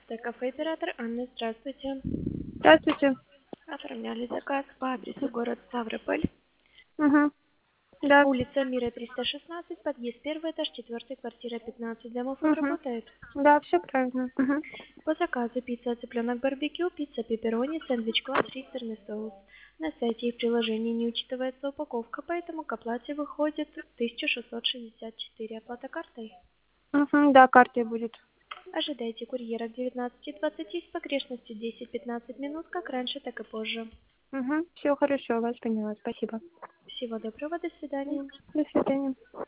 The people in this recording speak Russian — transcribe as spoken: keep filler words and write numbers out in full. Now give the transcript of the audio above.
Т-кафе «Император». Анна, здравствуйте. Здравствуйте. Оформляли заказ по адресу город Ставрополь. Угу. Да. Улица Мира, триста шестнадцать, подъезд первый этаж, четвертый, квартира пятнадцать. Домофон Угу. работает? Да, все правильно. Угу. По заказу пицца цыпленок барбекю, пицца пепперони, сэндвич класс, сырный соус. На сайте и в приложении не учитывается упаковка, поэтому к оплате выходит тысяча шестьсот шестьдесят четыре. Оплата картой. Угу. Да, картой будет. Ожидайте курьера к девятнадцати двадцати с погрешностью десять-пятнадцать минут, как раньше, так и позже. Угу. Все хорошо, вас поняла. Спасибо. Всего доброго, до свидания. До свидания.